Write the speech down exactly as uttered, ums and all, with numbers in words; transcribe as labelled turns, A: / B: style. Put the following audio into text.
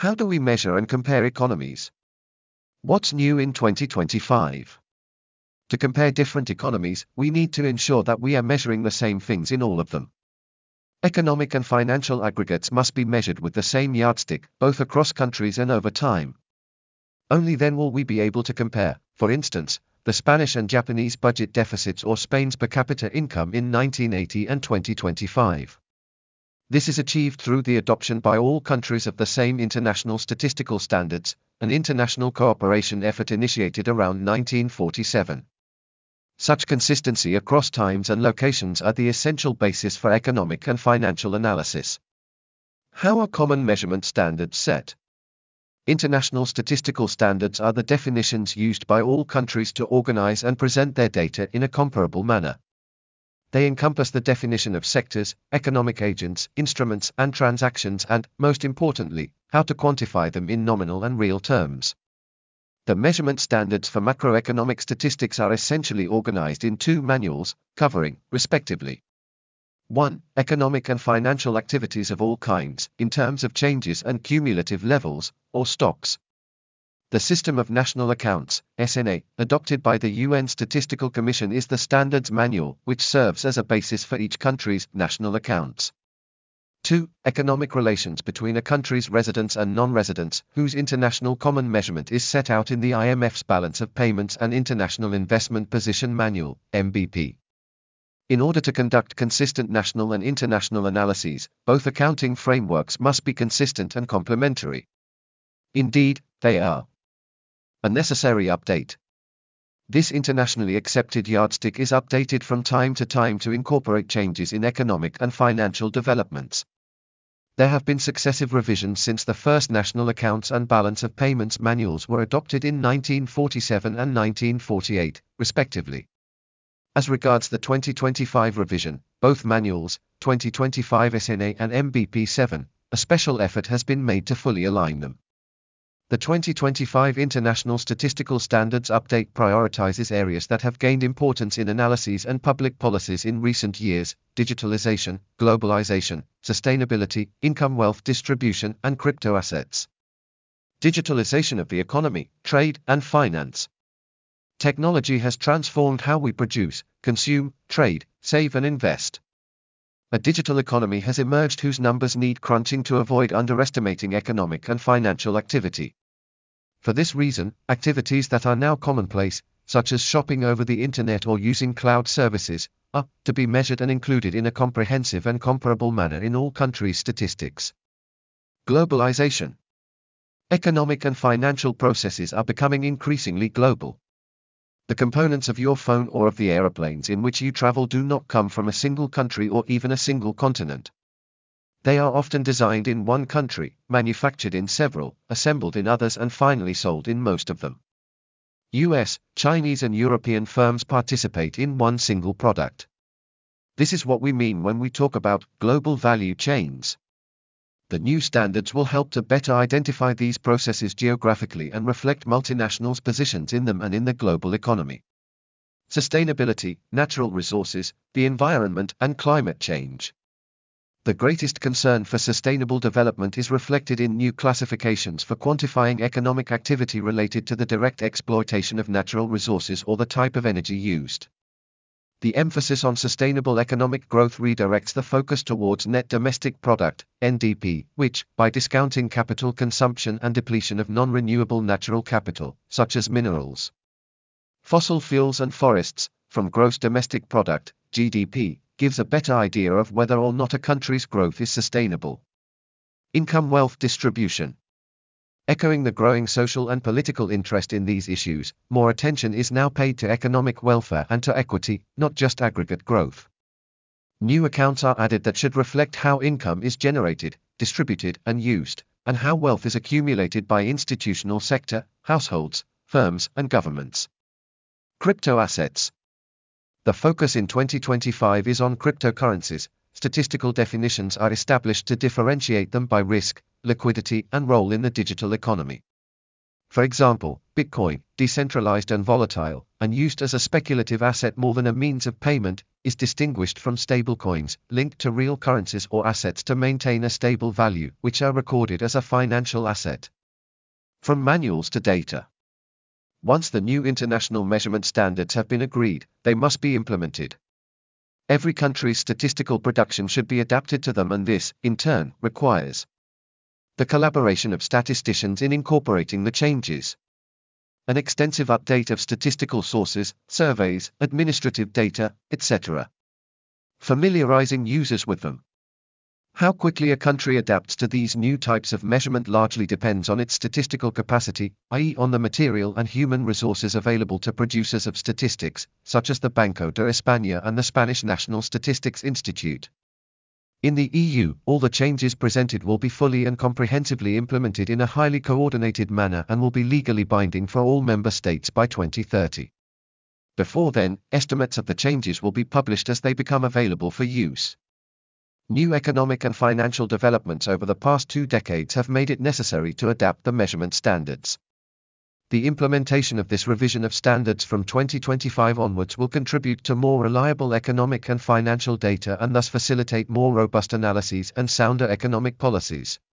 A: How do we measure and compare economies? What's new in twenty twenty-five? To compare different economies, we need to ensure that we are measuring the same things in all of them. Economic and financial aggregates must be measured with the same yardstick, both across countries and over time. Only then will we be able to compare, for instance, the Spanish and Japanese budget deficits or Spain's per capita income in nineteen eighty and twenty twenty-five. This is achieved through the adoption by all countries of the same international statistical standards, an international cooperation effort initiated around nineteen forty-seven. Such consistency across times and locations are the essential basis for economic and financial analysis. How are common measurement standards set? International statistical standards are the definitions used by all countries to organize and present their data in a comparable manner. They encompass the definition of sectors, economic agents, instruments, and transactions and, most importantly, how to quantify them in nominal and real terms. The measurement standards for macroeconomic statistics are essentially organized in two manuals, covering, respectively, one. Economic and financial activities of all kinds, in terms of changes and cumulative levels, or stocks. The System of National Accounts, S N A, adopted by the U N Statistical Commission is the standards manual, which serves as a basis for each country's national accounts. two. Economic relations between a country's residents and non-residents, whose international common measurement is set out in the I M F's Balance of Payments and International Investment Position Manual, M B P. In order to conduct consistent national and international analyses, both accounting frameworks must be consistent and complementary. Indeed, they are. A necessary update. This internationally accepted yardstick is updated from time to time to incorporate changes in economic and financial developments. There have been successive revisions since the first National Accounts and Balance of Payments manuals were adopted in nineteen forty-seven and nineteen forty-eight, respectively. As regards the twenty twenty-five revision, both manuals, twenty twenty-five S N A and M B P seven, a special effort has been made to fully align them. The twenty twenty-five International Statistical Standards Update prioritizes areas that have gained importance in analyses and public policies in recent years: digitalization, globalization, sustainability, income wealth distribution, and crypto assets. Digitalization of the economy, trade, and finance. Technology has transformed how we produce, consume, trade, save, and invest. A digital economy has emerged whose numbers need crunching to avoid underestimating economic and financial activity. For this reason, activities that are now commonplace, such as shopping over the internet or using cloud services, are to be measured and included in a comprehensive and comparable manner in all countries' statistics. Globalization. Economic and financial processes are becoming increasingly global. The components of your phone or of the aeroplanes in which you travel do not come from a single country or even a single continent. They are often designed in one country, manufactured in several, assembled in others, and finally sold in most of them. U S, Chinese, and European firms participate in one single product. This is what we mean when we talk about global value chains. The new standards will help to better identify these processes geographically and reflect multinationals' positions in them and in the global economy. Sustainability, natural resources, the environment, and climate change. The greatest concern for sustainable development is reflected in new classifications for quantifying economic activity related to the direct exploitation of natural resources or the type of energy used. The emphasis on sustainable economic growth redirects the focus towards net domestic product, N D P, which, by discounting capital consumption and depletion of non-renewable natural capital, such as minerals, fossil fuels, and forests, from gross domestic product, G D P, gives a better idea of whether or not a country's growth is sustainable. Income wealth distribution. Echoing the growing social and political interest in these issues, more attention is now paid to economic welfare and to equity, not just aggregate growth. New accounts are added that should reflect how income is generated, distributed, and used, and how wealth is accumulated by institutional sector, households, firms, and governments. Crypto assets. The focus in twenty twenty-five is on cryptocurrencies. Statistical definitions are established to differentiate them by risk, liquidity, and role in the digital economy. For example, Bitcoin, decentralized and volatile, and used as a speculative asset more than a means of payment, is distinguished from stablecoins, linked to real currencies or assets to maintain a stable value, which are recorded as a financial asset. From manuals to data. Once the new international measurement standards have been agreed, they must be implemented. Every country's statistical production should be adapted to them, and this, in turn, requires the collaboration of statisticians in incorporating the changes, an extensive update of statistical sources, surveys, administrative data, et cetera. Familiarizing users with them. How quickly a country adapts to these new types of measurement largely depends on its statistical capacity, that is on the material and human resources available to producers of statistics, such as the Banco de España and the Spanish National Statistics Institute. In the E U, all the changes presented will be fully and comprehensively implemented in a highly coordinated manner and will be legally binding for all member states by twenty thirty. Before then, estimates of the changes will be published as they become available for use. New economic and financial developments over the past two decades have made it necessary to adapt the measurement standards. The implementation of this revision of standards from twenty twenty-five onwards will contribute to more reliable economic and financial data and thus facilitate more robust analyses and sounder economic policies.